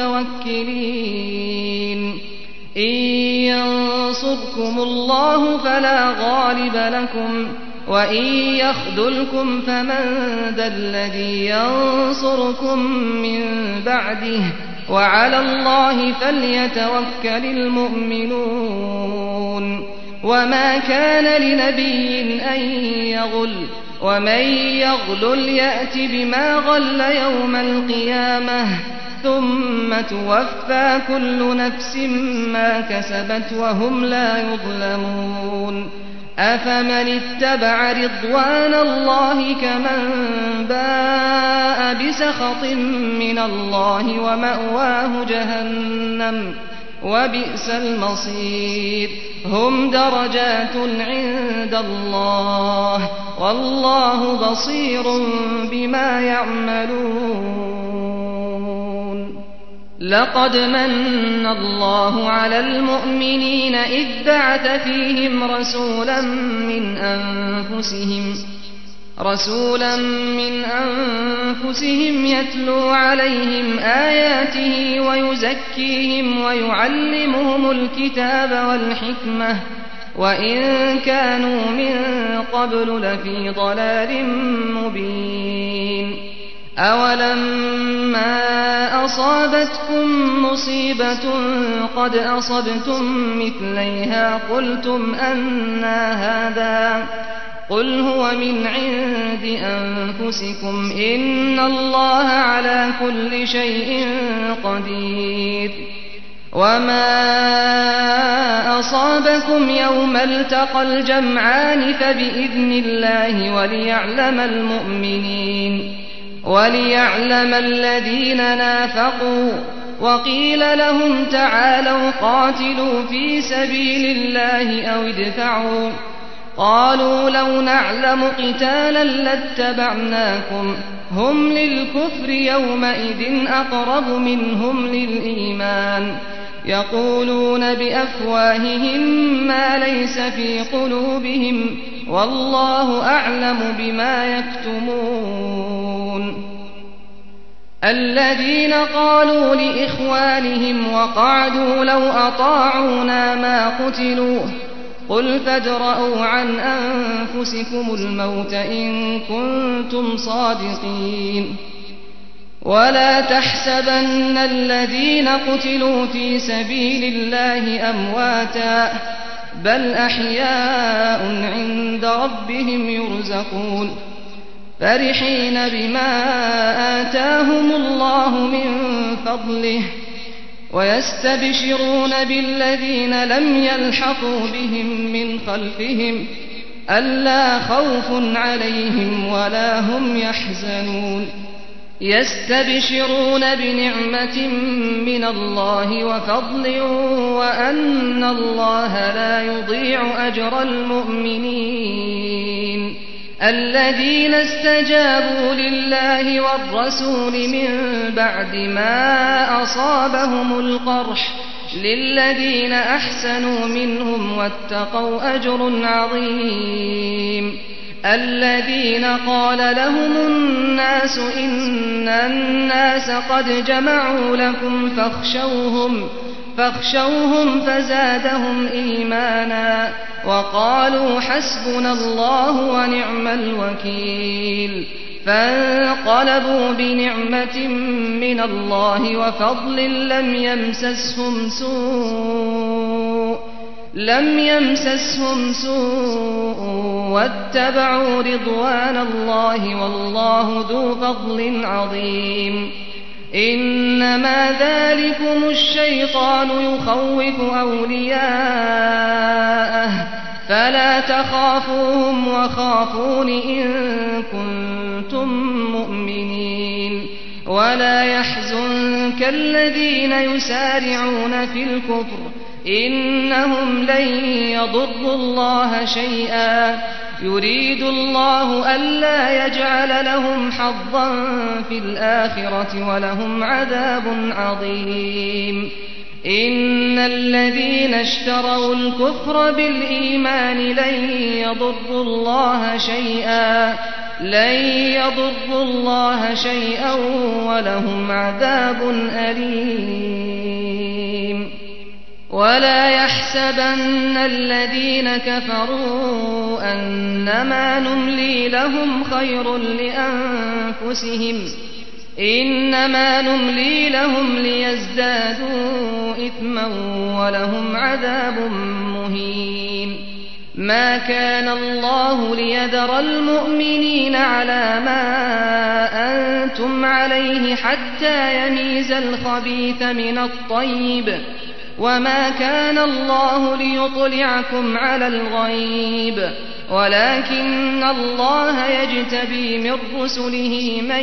المتوكلين إن ينصركم الله فلا غالب لكم وإن يخذلكم فمن ذا الذي ينصركم من بعده وعلى الله فليتوكل المؤمنون وما كان لنبي أن يغل ومن يغلل يأت بما غل يوم القيامة ثم توفى كل نفس ما كسبت وهم لا يظلمون أفمن اتبع رضوان الله كمن باء بسخط من الله ومأواه جهنم وبئس المصير هم درجات عند الله والله بصير بما يعملون لقد من الله على المؤمنين إذ بعث فيهم رسولا من أنفسهم رسولا من أنفسهم يتلو عليهم آياته ويزكيهم ويعلمهم الكتاب والحكمة وإن كانوا من قبل لفي ضلال مبين أولما أصابتكم مصيبة قد أصبتم مثليها قلتم أنى هذا قل هو من عند أنفسكم إن الله على كل شيء قدير وما أصابكم يوم التقى الجمعان فبإذن الله وليعلم المؤمنين وليعلم الذين نافقوا وقيل لهم تعالوا قاتلوا في سبيل الله أو ادفعوا قالوا لو نعلم قتالا لاتبعناكم هم للكفر يومئذ أقرب منهم للإيمان يقولون بأفواههم ما ليس في قلوبهم والله أعلم بما يكتمون الذين قالوا لإخوانهم وقعدوا لو أطاعونا ما قتلوا قل فادرءوا عن أنفسكم الموت إن كنتم صادقين ولا تحسبن الذين قتلوا في سبيل الله أمواتا بل أحياء عند ربهم يرزقون فرحين بما آتاهم الله من فضله ويستبشرون بالذين لم يلحقوا بهم من خلفهم ألا خوف عليهم ولا هم يحزنون يستبشرون بنعمة من الله وفضل وأن الله لا يضيع أجر المؤمنين الذين استجابوا لله والرسول من بعد ما أصابهم القرح للذين أحسنوا منهم واتقوا أجر عظيم الذين قال لهم الناس إن الناس قد جمعوا لكم فاخشوهم فاخشوهم فزادهم إيمانا وقالوا حسبنا الله ونعم الوكيل فانقلبوا بنعمة من الله وفضل لم يمسسهم سوء لم يمسسهم سوء واتبعوا رضوان الله والله ذو فضل عظيم إنما ذلكم الشيطان يخوف أولياءه فلا تخافوهم وخافون إن كنتم مؤمنين ولا يحزنك الذين يسارعون في الكفر إنهم لن يضروا الله شيئا يريد الله ألا يجعل لهم حظا في الآخرة ولهم عذاب عظيم إن الذين اشتروا الكفر بالإيمان لن يضروا الله شيئا لن يضروا الله شيئا ولهم عذاب أليم ولا يحسبن الذين كفروا أنما نملي لهم خير لأنفسهم إنما نملي لهم ليزدادوا إثما ولهم عذاب مهين ما كان الله ليذر المؤمنين على ما أنتم عليه حتى يميز الخبيث من الطيب وما كان الله ليطلعكم على الغيب ولكن الله يجتبي من رسله من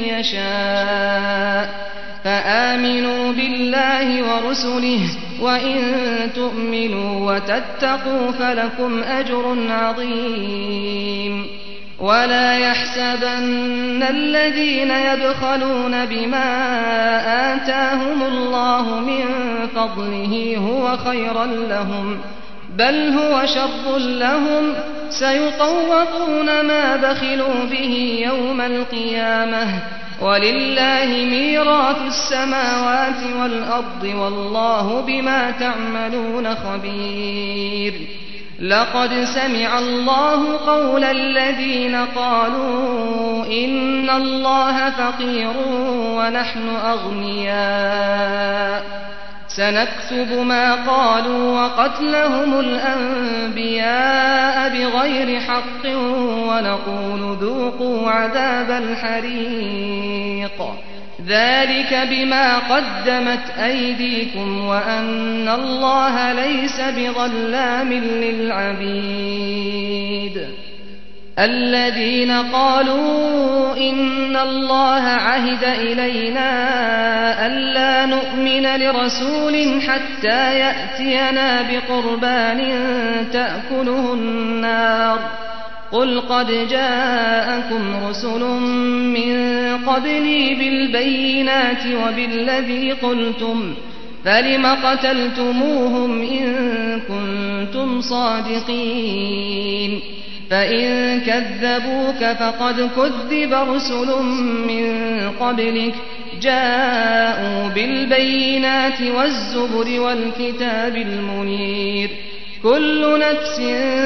يشاء فآمنوا بالله ورسله وإن تؤمنوا وتتقوا فلكم أجر عظيم ولا يحسبن الذين يبخلون بما آتاهم الله من فضله هو خيرا لهم بل هو شر لهم سيطوقون ما بخلوا به يوم القيامة ولله ميراث السماوات والأرض والله بما تعملون خبير لقد سمع الله قول الذين قالوا إن الله فقير ونحن أغنياء سنكتب ما قالوا وقتلهم الأنبياء بغير حق ونقول ذوقوا عذاب الحريق ذلك بما قدمت أيديكم وأن الله ليس بظلام للعبيد الذين قالوا إن الله عهد إلينا ألا نؤمن لرسول حتى يأتينا بقربان تأكله النار قل قد جاءكم رسل من قبلي بالبينات وبالذي قلتم فلم قتلتموهم إن كنتم صادقين فإن كذبوك فقد كذب رسل من قبلك جاءوا بالبينات والزبر والكتاب المنير كل نفس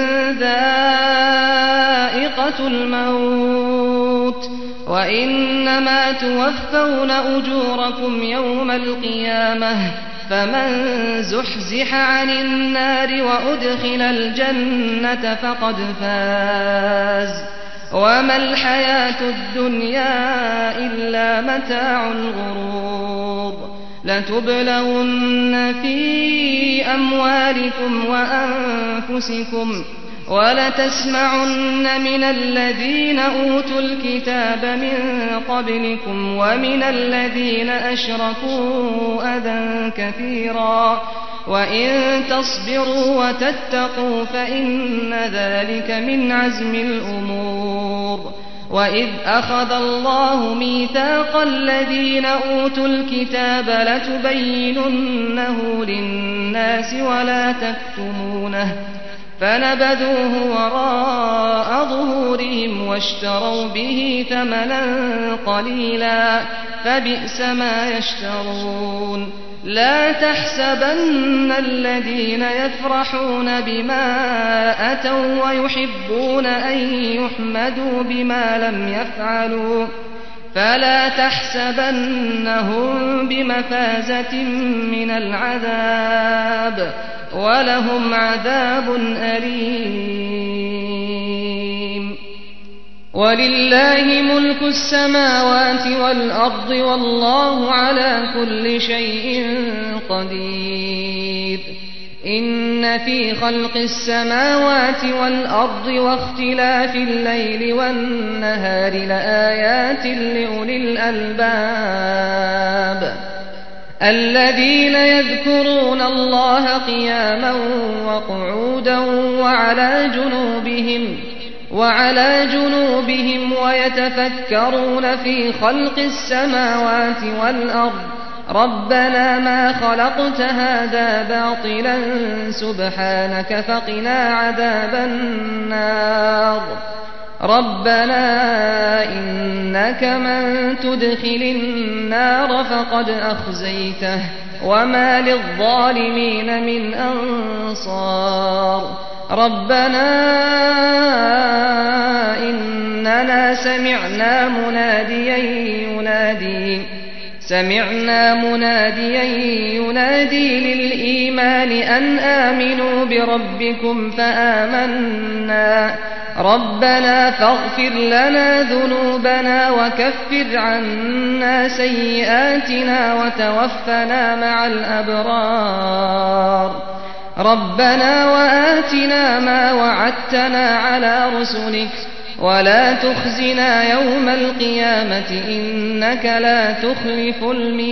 ذائقة الموت وإنما توفون أجوركم يوم القيامة فمن زحزح عن النار وأدخل الجنة فقد فاز وما الحياة الدنيا إلا متاع الغرور لتبلون في أموالكم وأنفسكم ولتسمعن من الذين أوتوا الكتاب من قبلكم ومن الذين أشركوا أذى كثيرا وإن تصبروا وتتقوا فإن ذلك من عزم الأمور وإذ أخذ الله ميثاق الذين أوتوا الكتاب لتبيننه للناس ولا تكتمونه فنبذوه وراء ظهورهم واشتروا به ثمنا قليلا فبئس ما يشترون لا تحسبن الذين يفرحون بما أتوا ويحبون أن يحمدوا بما لم يفعلوا فلا تحسبنهم بمفازة من العذاب ولهم عذاب أليم ولله ملك السماوات والأرض والله على كل شيء قدير إن في خلق السماوات والأرض واختلاف الليل والنهار لآيات لأولي الألباب الذين يذكرون الله قياما وقعودا وعلى جنوبهم وعلى جنوبهم ويتفكرون في خلق السماوات والأرض ربنا ما خلقت هذا باطلا سبحانك فقنا عذاب النار ربنا إنك من تدخل النار فقد أخزيته وما للظالمين من أنصار ربنا إننا سمعنا مناديا ينادي سمعنا مناديا ينادي للإيمان أن آمنوا بربكم فآمنا ربنا فاغفر لنا ذنوبنا وكفر عنا سيئاتنا وتوفنا مع الأبرار ربنا وآتنا ما وعدتنا على رسلك ولا تخزنا يوم القيامة إنك لا تخلف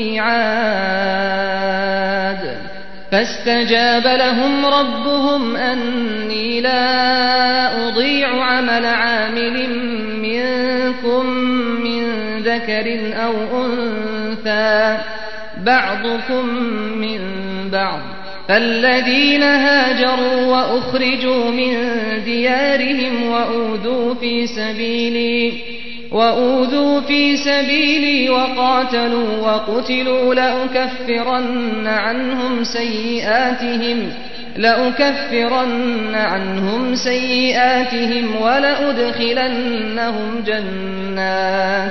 الميعاد فاستجاب لهم ربهم أني لا أضيع عمل عامل منكم من ذكر أو أنثى بعضكم من بعض فالذين هاجروا وأخرجوا من ديارهم وأوذوا في سبيلي وأوذوا في سبيلي وقاتلوا وقتلوا لأكفرن عنهم سيئاتهم لأكفرن عنهم سيئاتهم ولأدخلنهم جنات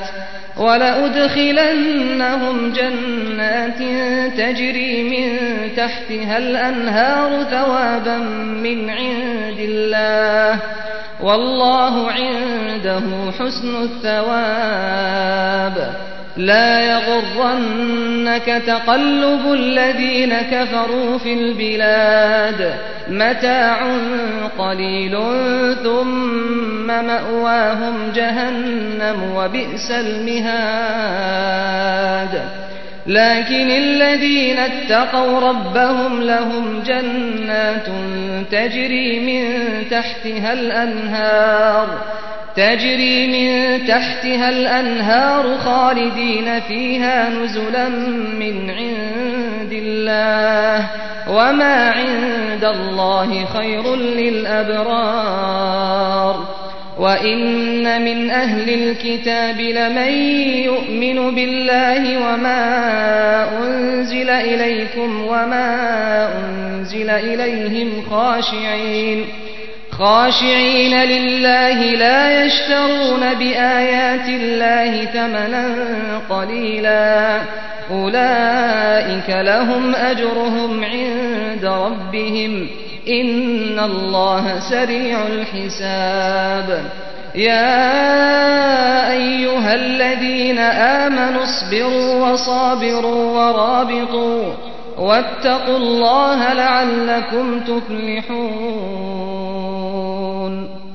ولأدخلنهم جنات تجري من تحتها الأنهار ثوابا من عند الله والله عنده حسن الثواب لا يغرنك تقلب الذين كفروا في البلاد متاع قليل ثم مأواهم جهنم وبئس المهاد لكن الذين اتقوا ربهم لهم جنات تجري من تحتها الأنهار تجري من تحتها الأنهار خالدين فيها نزلا من عند الله وما عند الله خير للأبرار وإن من أهل الكتاب لمن يؤمن بالله وما أنزل إليكم وما أنزل إليهم خاشعين خاشعين لله لا يشترون بآيات الله ثمنا قليلا أولئك لهم أجرهم عند ربهم إن الله سريع الحساب يا أيها الذين آمنوا اصبروا وصابروا ورابطوا واتقوا الله لعلكم تفلحون